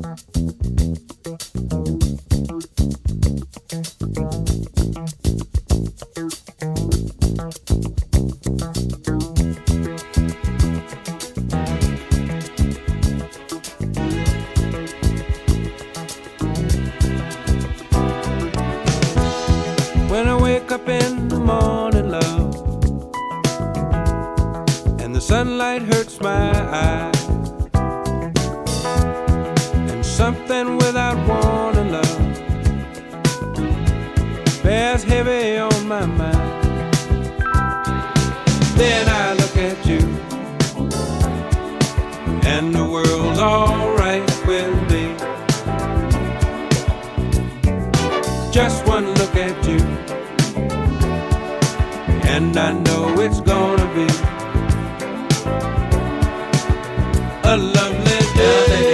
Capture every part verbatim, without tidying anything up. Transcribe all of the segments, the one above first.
When I wake up in the morning, love, and the sunlight hurts my eyes, and something without warning, love, bears heavy on my mind. Then I look at you, and the world's alright with me. Just one look at you, and I know it's gonna be a lovely day.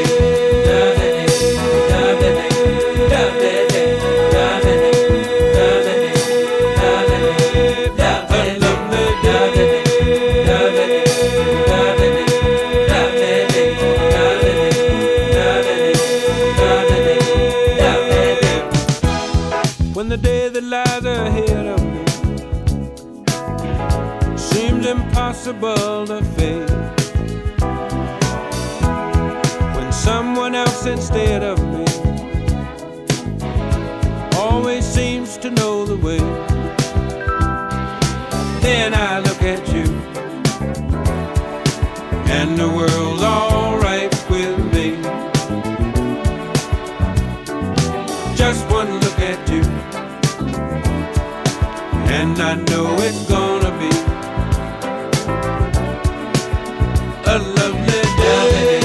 When the day that lies ahead of me seems impossible to face, when someone else instead of me always seems to know the way, then I look at you, and the world's alright with me. Just one look at you, and I know it's gonna be a lovely day.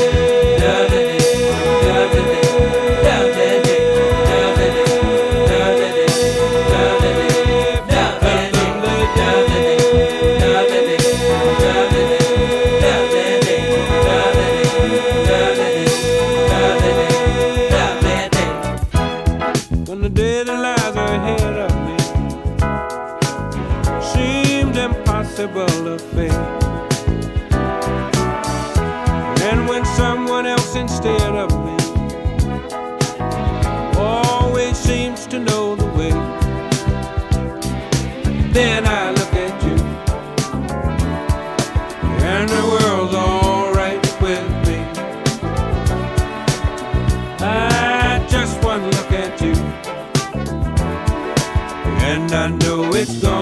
When the day that lies ahead of me seemed impossible to face, and when someone else instead of me always seems to know the way, then I look at you, and the world's alright with me. I just one look at you, and I know it's gone.